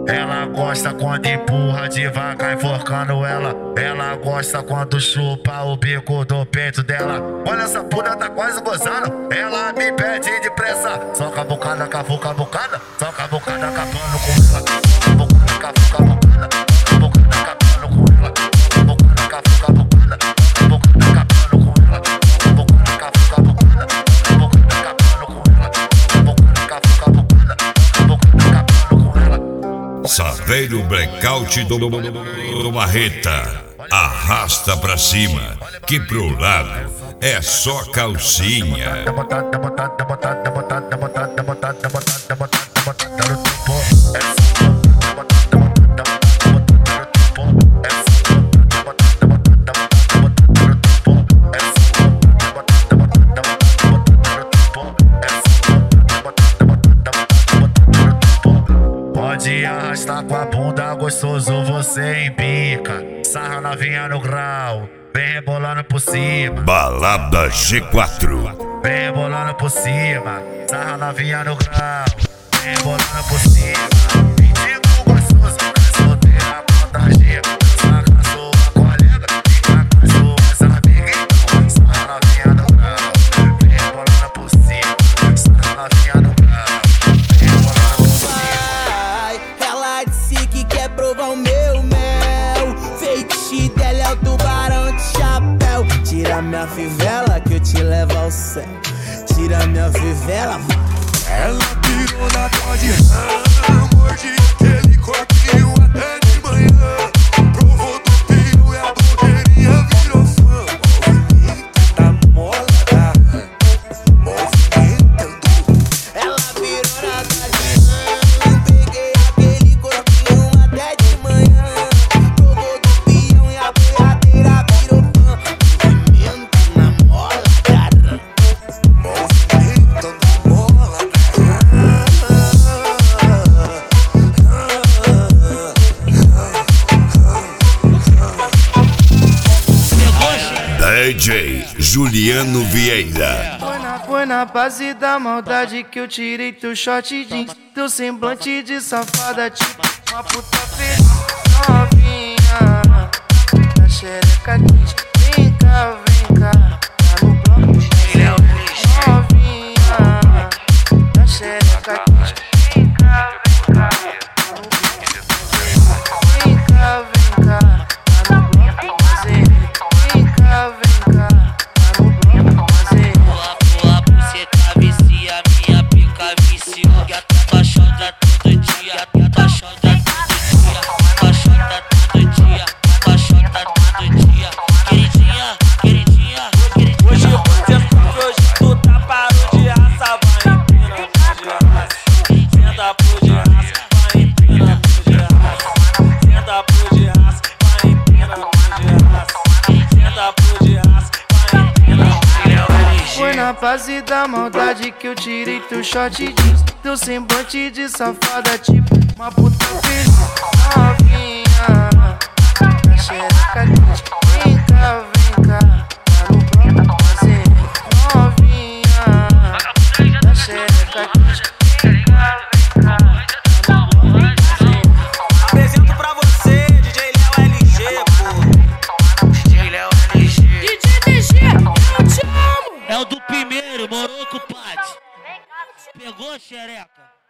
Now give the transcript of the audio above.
Ela gosta quando empurra devagar, enforcando ela. Ela gosta quando chupa o bico do peito dela. Olha, essa puta tá quase gozando. Ela me pede depressa. Soca a bocada, cavuca a bocada. Soca a bocada, acabando com ela. Soca a bocada, cavuca a bocada. Soca a bocada, acabando com ela. Soca a bocada, cavuca a bocada. Soca a bocada, acabando com ela. Soca a bocada, cavuca a bocada. Soca a bocada, acabando com ela. Soca a bocada, cavuca a bocada. Soca a bocada, acabando com ela. Saveiro Blackout do Marreta. Arrasta pra cima, que pro lado é só calcinha. Pode arrastar com a bunda, gostoso você embica. Sarra novinha no grau, vem rebolando por cima. Balada G4. Vem rebolando por cima. Sarra novinha no grau, vem rebolando por cima. Mendigo gostoso, solteira, contagia. Saca sua colega, fica com suas amigas. Sarra novinha no grau, vem rebolando por cima. Sarra novinha no grau, vem rebolando por cima. Ela disse que quer provar o meu mel. Feitiço dela é o tubarão de chapéu. Tira minha fivela que eu te levo ao céu. Tira minha fivela, vai. Ela pirou na tarde, morde aquele corpinho até de manhã. Provou do pio e a blogueirinha virou fã. Movimento da mola da rã, movimentando. Ela pirou na tarde, peguei aquele corpinho até de manhã. Provou do pião e a boiadeira virou fã. Movimento na mola da rã, Movimentando a mola da rã. DJ Juliano Vieira. Foi na base da maldade que eu tirei teu short jeans. Teu semblante de safada, tipo uma puta feliz novinha. Na xereca quente, vem cá, tá no bloco. Novinha, na xereca quente, vem cá, tá no bloco. Vem cá, tá no bloco. Vem cá, tá no bloco. Tua buceta vicia, minha pica viciou. E a tua chota todo dia, a tua chota todo dia, a tua chota todo dia, a tua chota todo dia. Queridinha, queridinha, queridinha. Hoje você sabe, hoje tu tá parou de raça. Vai empina por de raça. Senta por de raça, vai empina por de raça. Senta por de raça, vai empina por de raça. Senta por de raça, vai empina por de raça. Foi na base da maldade que eu tirei teu short jeans. Teu semblante de safada, tipo uma puta feliz novinha. Na xereca quente, vem cá, tá no bloco. Novinha, na xereca quente, vem cá, tá no bloco. Apresento pra você, DJ Léo LG, pô. DJ Léo LG. DJ DG, eu te amo! É o do primeiro, morou com o Pad. Pegou, xereca?